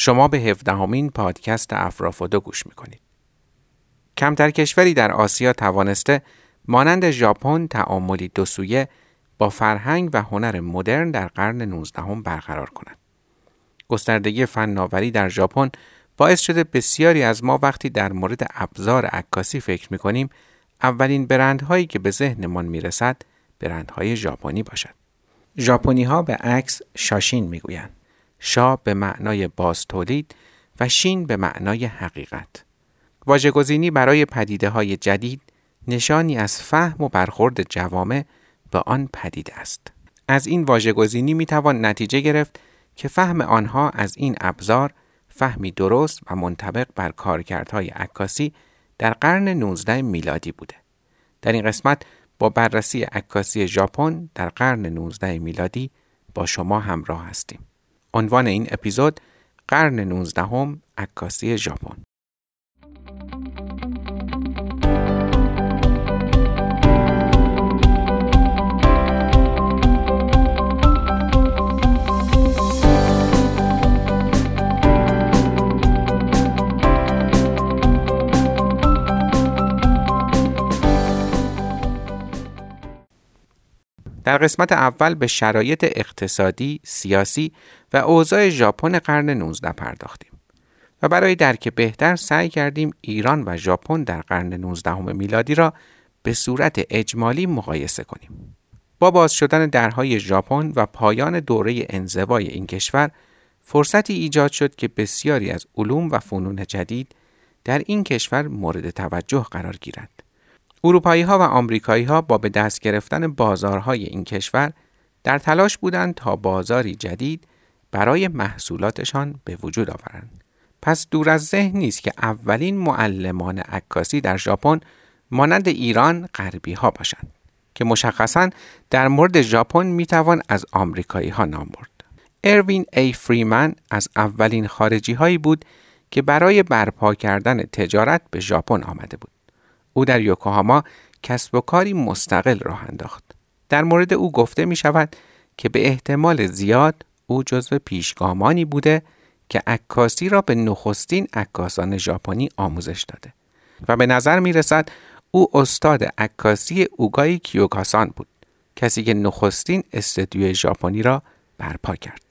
شما به 17مین پادکست افرافودو گوش میکنید. کمتر کشوری در آسیا توانسته مانند ژاپن تعاملی دو سویه با فرهنگ و هنر مدرن در قرن 19 برقرار کند. گستردگی فناوری در ژاپن باعث شده بسیاری از ما وقتی در مورد ابزار عکاسی فکر میکنیم اولین برندهایی که به ذهنمان میرسد برندهای ژاپنی باشد. ژاپنی ها به عکس شاشین میگویند. شا به معنای باز تولید و شین به معنای حقیقت. واژه‌گزینی برای پدیده‌های جدید نشانی از فهم و برخورد جوامع به آن پدیده است. از این واژه‌گزینی میتوان نتیجه گرفت که فهم آنها از این ابزار فهمی درست و منطبق بر کارکردهای عکاسی در قرن 19 میلادی بوده. در این قسمت با بررسی عکاسی ژاپن در قرن 19 میلادی با شما همراه هستیم. عنوان این اپیزود قرن 19 عکاسی ژاپن. در قسمت اول به شرایط اقتصادی، سیاسی و اوضاع ژاپن قرن 19 پرداختیم و برای درک بهتر سعی کردیم ایران و ژاپن در قرن 19 میلادی را به صورت اجمالی مقایسه کنیم. با باز شدن درهای ژاپن و پایان دوره انزوای این کشور، فرصتی ایجاد شد که بسیاری از علوم و فنون جدید در این کشور مورد توجه قرار گیرد. اروپایی‌ها و آمریکایی‌ها با به دست گرفتن بازارهای این کشور در تلاش بودند تا بازاری جدید برای محصولاتشان به وجود آورند. پس دور از ذهن نیست که اولین معلمان عکاسی در ژاپن مانند ایران غربی‌ها باشند که مشخصاً در مورد ژاپن میتوان از آمریکایی‌ها نام برد. اروین ای فریمن از اولین خارجی‌هایی بود که برای برپا کردن تجارت به ژاپن آمده بود. او در یوکوهاما کسب و کاری مستقل راه انداخت. در مورد او گفته می شود که به احتمال زیاد او جزو پیشگامانی بوده که عکاسی را به نخستین عکاسان ژاپنی آموزش داده و به نظر می رسد او استاد عکاسی اوگای کیوکاسان بود، کسی که نخستین استودیوی ژاپنی را برپا کرد.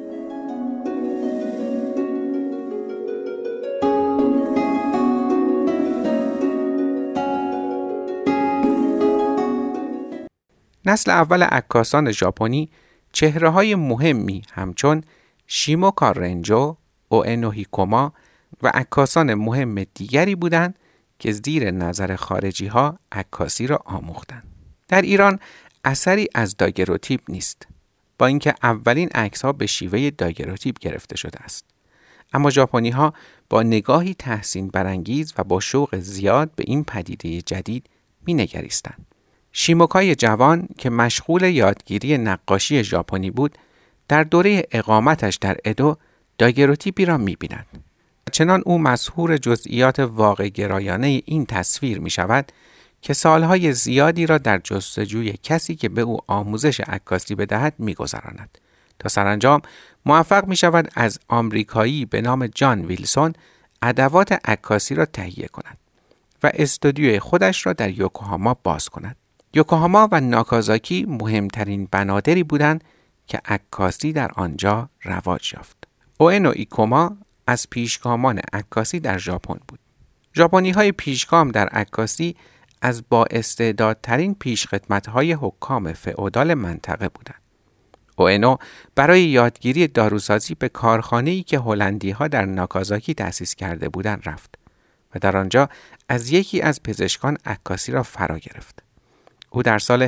نسل اول عکاسان ژاپنی چهره‌های مهمی همچون شیموکا رنجو، اوئنو هیکوما و عکاسان مهم دیگری بودند که زیر نظر خارجی‌ها عکاسی را آموختند. در ایران اثری از داگروتیپ نیست، با اینکه اولین عکس‌ها به شیوه داگروتیپ گرفته شده است. اما ژاپنی‌ها با نگاهی تحسین برانگیز و با شوق زیاد به این پدیده جدید می‌نگریستند. شیموکای جوان که مشغول یادگیری نقاشی ژاپنی بود، در دوره اقامتش در ادو داگروتیپی را می‌بیند. چنان او مسحور جزئیات واقع گرایانه این تصویر می‌شود که سالهای زیادی را در جستجوی کسی که به او آموزش عکاسی بدهد می‌گذراند تا سرانجام موفق می‌شود از آمریکایی به نام جان ویلسون ادوات عکاسی را تهیه کند و استودیوی خودش را در یوکوهاما باز کند. یوکوهاما و ناکازاکی مهمترین بنادری بودند که عکاسی در آنجا رواج یافت. اوئنو هیکوما از پیشگامان عکاسی در ژاپن بود. ژاپنی‌های پیشگام در عکاسی از با استعدادترین پیشخدمت‌های حکام فئودال منطقه بودند. اوئنو برای یادگیری داروسازی به کارخانه‌ای که هلندی‌ها در ناکازاکی تأسیس کرده بودند رفت و در آنجا از یکی از پزشکان عکاسی را فرا گرفت. او در سال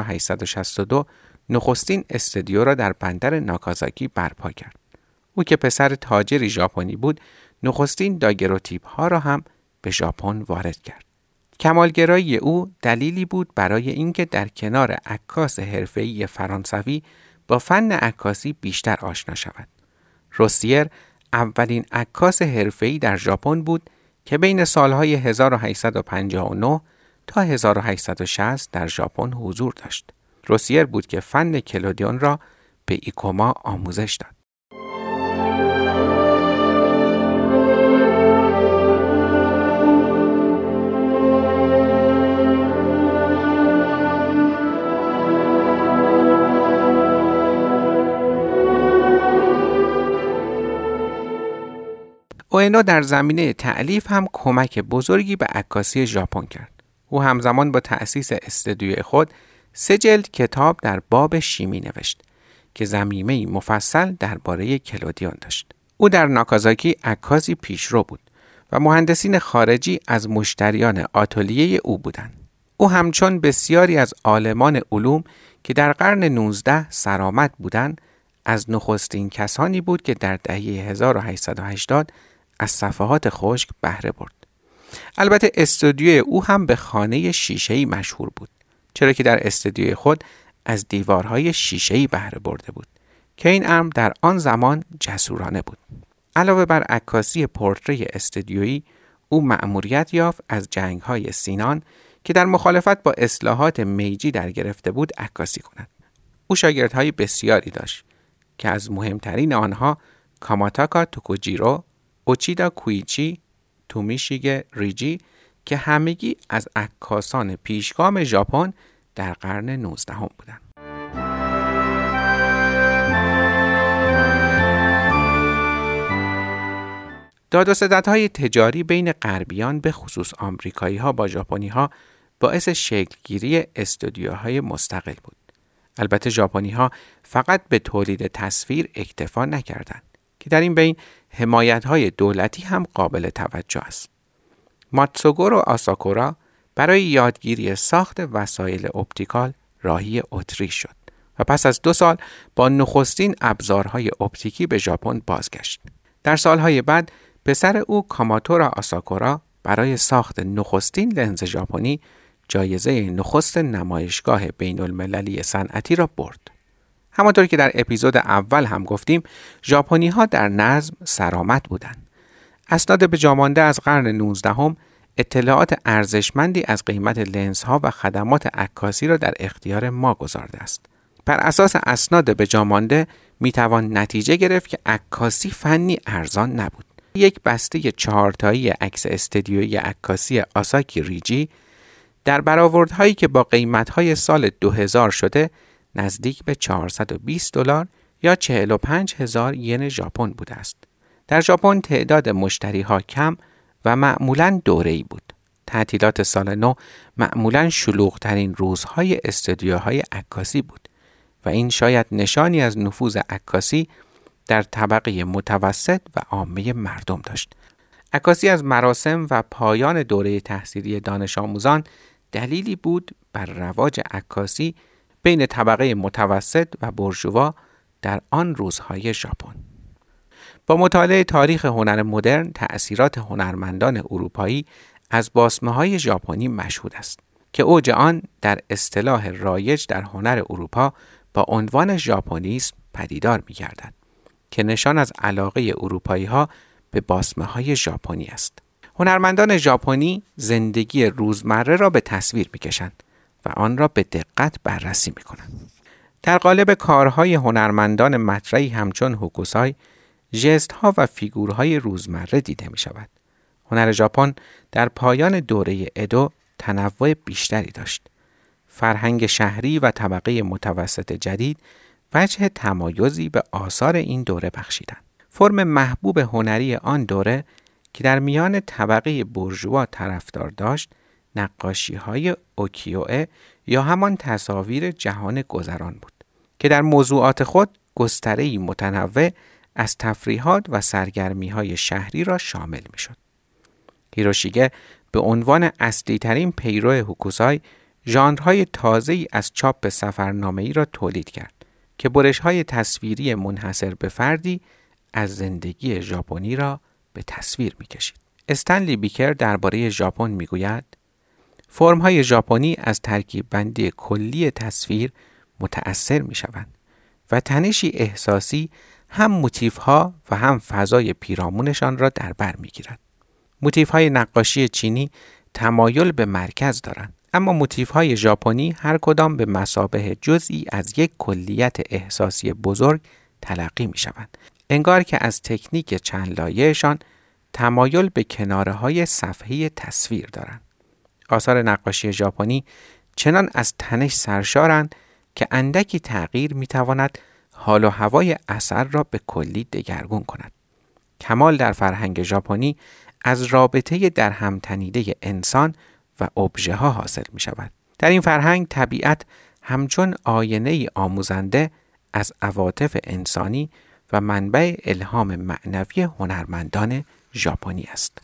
1862 نخستین استودیو را در بندر ناکازاکی برپا کرد. او که پسر تاجری ژاپنی بود، نخستین داگروتیپ ها را هم به ژاپن وارد کرد. کمالگرایی او دلیلی بود برای اینکه در کنار عکاس حرفه‌ای فرانسوی با فن عکاسی بیشتر آشنا شود. روسیر اولین عکاس حرفه‌ای در ژاپن بود که بین سالهای 1859 تا 1860 در ژاپن حضور داشت. روسیر بود که فن کلودیون را به ایکوما آموزش داد. اوئنو در زمینه تألیف هم کمک بزرگی به عکاسی ژاپن کرد. او همزمان با تأسیس استودیوی خود 3 جلد کتاب در باب شیمی نوشت که ضمیمه‌ای مفصل درباره کلودیون داشت. او در ناکازاکی عکاسی پیشرو بود و مهندسین خارجی از مشتریان آتلیه او بودند. او همچون بسیاری از عالمان علوم که در قرن 19 سرآمد بودند، از نخستین کسانی بود که در دهه 1880 از صفحات خشک بهره برد. البته استودیوی او هم به خانه شیشه‌ای مشهور بود، چرا که در استودیوی خود از دیوارهای شیشه‌ای بهره برده بود که این امر در آن زمان جسورانه بود. علاوه بر عکاسی پورتری استودیویی، او مأموریت یافت از جنگ‌های سینان که در مخالفت با اصلاحات میجی در گرفته بود عکاسی کند. او شاگردهای بسیاری داشت که از مهمترین آنها کاماتاکا توکوجیرو، اوچیدا کویچی، تومیشیگه ریجی که همگی از عکاسان پیشگام ژاپن در قرن 19 بودند. داد و ستدهای تجاری بین غربیان به خصوص آمریکایی‌ها با ژاپنی‌ها باعث شکلگیری استودیوهای مستقل بود. البته ژاپنی‌ها فقط به تولید تصویر اکتفا نکردند که در این بین حمایت‌های دولتی هم قابل توجه است. ماتسوگورو آساکورا برای یادگیری ساخت وسایل اپتیکال راهی اتریش شد و پس از 2 سال با نخستین ابزارهای اپتیکی به ژاپن بازگشت. در سالهای بعد پسر او کاماتورا آساکورا برای ساخت نخستین لنز ژاپنی جایزه نخست نمایشگاه بین المللی صنعتی را برد. همانطور که در اپیزود اول هم گفتیم، ژاپنی‌ها در نظم سرآمد بودند. اسناد به جا مانده از قرن 19 اطلاعات ارزشمندی از قیمت لنزها و خدمات عکاسی را در اختیار ما گذارده است. بر اساس اسناد به جا مانده میتوان نتیجه گرفت که عکاسی فنی ارزان نبود. یک بسته 4 تایی عکس استودیویی عکاسی آساکی ریجی در برآوردهایی که با قیمت‌های سال 2000 شده نزدیک به $420 یا 45,000 ین ژاپن بوده است. در ژاپن تعداد مشتری‌ها کم و معمولاً دوره‌ای بود. تعطیلات سال نو معمولاً شلوغ‌ترین روزهای استودیوهای عکاسی بود و این شاید نشانی از نفوذ عکاسی در طبقه متوسط و عامه مردم داشت. عکاسی از مراسم و پایان دوره تحصیلی دانش آموزان دلیلی بود بر رواج عکاسی بین طبقه متوسط و بورژوا در آن روزهای ژاپن. با مطالعه تاریخ هنر مدرن، تأثیرات هنرمندان اروپایی از باسمه‌های ژاپنی مشهود است که اوج آن در اصطلاح رایج در هنر اروپا با عنوان ژاپنیسم پدیدار می‌گردد که نشان از علاقه اروپایی‌ها به باسمه‌های ژاپنی است. هنرمندان ژاپنی زندگی روزمره را به تصویر می‌کشند و آن را به دقت بررسی می‌کنند. در قالب کارهای هنرمندان مطرحی همچون هوکوسای، ژست‌ها و فیگورهای روزمره دیده می‌شود. هنر ژاپن در پایان دوره ادو تنوع بیشتری داشت. فرهنگ شهری و طبقه متوسط جدید وجه تمایزی به آثار این دوره بخشیدند. فرم محبوب هنری آن دوره که در میان طبقه بورژوا طرفدار داشت، نقاشی‌های اوکیوئه یا همان تصاویر جهان گذران بود که در موضوعات خود گستره‌ای متنوع از تفریحات و سرگرمی‌های شهری را شامل می‌شد. هیروشیگه به عنوان اصلی‌ترین پیرو هوکوسای ژانرهای تازه‌ای از چاپ سفرنامه‌ای را تولید کرد که برش‌های تصویری منحصر به فردی از زندگی ژاپنی را به تصویر می‌کشید. استنلی بیکر درباره ژاپن می‌گوید: فرم‌های ژاپنی از ترکیب بندی کلی تصویر متأثر می‌شوند و تنشی احساسی هم موتیف‌ها و هم فضای پیرامونشان را در بر می‌گیرد. موتیف‌های نقاشی چینی تمایل به مرکز دارند، اما موتیف‌های ژاپنی هر کدام به مثابه جزئی از یک کلیت احساسی بزرگ تلقی می‌شوند. انگار که از تکنیک چند لایه‌شان تمایل به کناره‌های صفحه تصویر دارند. آثار نقاشی ژاپنی چنان از تنش سرشارند که اندکی تغییر می‌تواند حال و هوای اثر را به کلی دگرگون کند. کمال در فرهنگ ژاپنی از رابطه در هم تنیده انسان و ابژه ها حاصل می شود. در این فرهنگ طبیعت همچون آینه آموزنده از عواطف انسانی و منبع الهام معنوی هنرمندان ژاپنی است.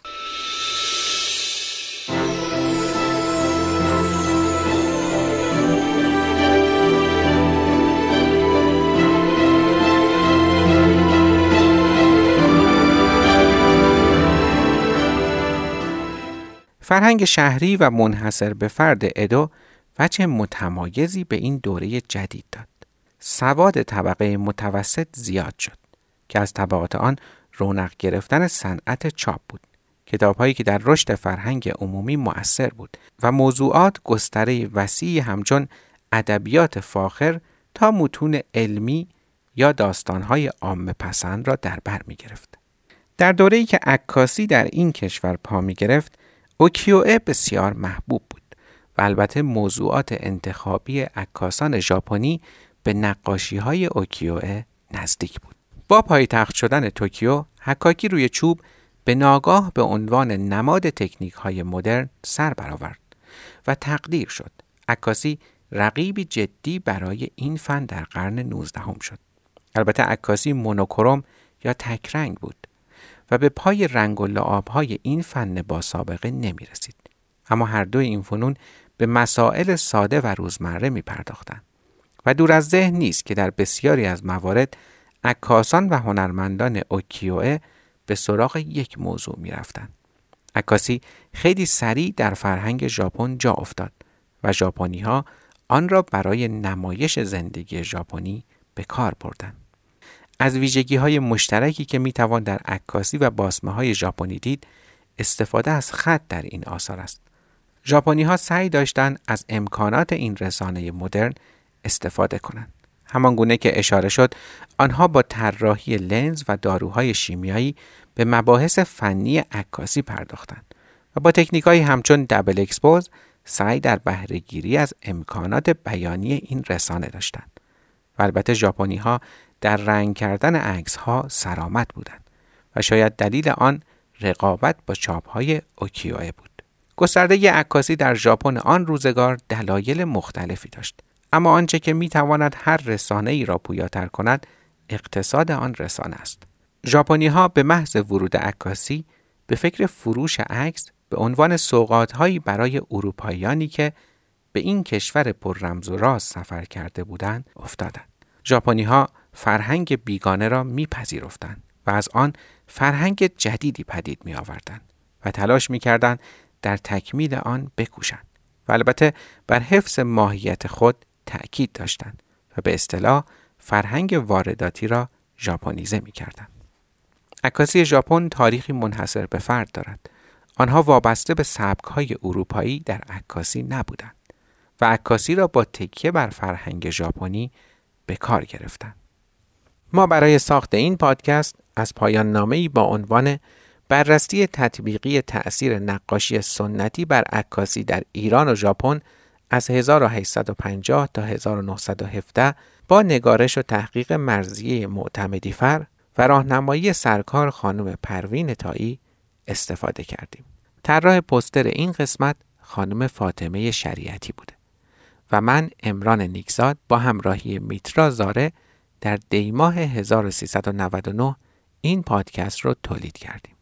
فرهنگ شهری و منحصر به فرد ادو وجه متمایزی به این دوره جدید داد. سواد طبقه متوسط زیاد شد که از طبقات آن رونق گرفتن صنعت چاپ بود. کتاب‌هایی که در رشد فرهنگ عمومی مؤثر بود و موضوعات گستره وسیعی همچون ادبیات فاخر تا متون علمی یا داستان‌های عامه پسند را در بر می‌گرفت. در دوره‌ای که عکاسی در این کشور پا می‌گرفت، اوکیوئه بسیار محبوب بود و البته موضوعات انتخابی عکاسان ژاپنی به نقاشی‌های اوکیوئه نزدیک بود. با پایتخت شدن توکیو، حکاکی روی چوب به ناگاه به عنوان نماد تکنیک‌های مدرن سر برآورد و تقدیر شد. عکاسی رقیبی جدی برای این فن در قرن 19 شد. البته عکاسی مونوکروم یا تکرنگ بود و به پای رنگ و لعاب‌های این فن با سابقه نمی رسید. اما هر دو این فنون به مسائل ساده و روزمره می پرداختند و دور از ذهن نیست که در بسیاری از موارد عکاسان و هنرمندان اوکیوئه به سراغ یک موضوع می رفتند. عکاسی خیلی سریع در فرهنگ ژاپن جا افتاد و ژاپنی‌ها آن را برای نمایش زندگی ژاپنی به کار بردند. از ویژگی‌های مشترکی که می‌توان در عکاسی و باسمه‌های ژاپنی دید، استفاده از خط در این آثار است. ژاپنی‌ها سعی داشتند از امکانات این رسانه مدرن استفاده کنند. همان گونه که اشاره شد، آنها با طراحی لنز و داروهای شیمیایی به مباحث فنی عکاسی پرداختند و با تکنیک‌های همچون دابل اکسپوز سعی در بهره‌گیری از امکانات بیانی این رسانه داشتند. و البته ژاپنی‌ها در رنگ کردن عکس‌ها سرآمد بودند و شاید دلیل آن رقابت با چاپ‌های اوکیوئه بود. گستردگی عکاسی در ژاپن آن روزگار دلایل مختلفی داشت، اما آنچه که می‌تواند هر رسانه‌ای را پویاتر کند، اقتصاد آن رسانه است. ژاپنی‌ها به محض ورود عکاسی به فکر فروش عکس به عنوان سوغات‌هایی برای اروپاییانی که به این کشور پر رمز و راز سفر کرده بودند افتادند. ژاپنی‌ها فرهنگ بیگانه را میپذیرفتند و از آن فرهنگ جدیدی پدید می آوردند و تلاش می کردند در تکمیل آن بکوشند و البته بر حفظ ماهیت خود تأکید داشتند و به اصطلاح فرهنگ وارداتی را ژاپنیزه می کردند. عکاسی ژاپن تاریخی منحصر به فرد دارد. آنها وابسته به سبک‌های اروپایی در عکاسی نبودند و عکاسی را با تکیه بر فرهنگ ژاپنی به کار گرفتند. ما برای ساخت این پادکست از پایان نامه‌ای با عنوان بررسی تطبیقی تأثیر نقاشی سنتی بر عکاسی در ایران و ژاپن از 1850 تا 1917 با نگارش و تحقیق مرضیه معتمدی‌فر و راهنمایی سرکار خانم پروین طایی استفاده کردیم. طراح پوستر این قسمت خانم فاطمه شریعتی بوده و من عمران نیکزاد با همراهی میترا زاره در دیماه 1399 این پادکست رو تولید کردیم.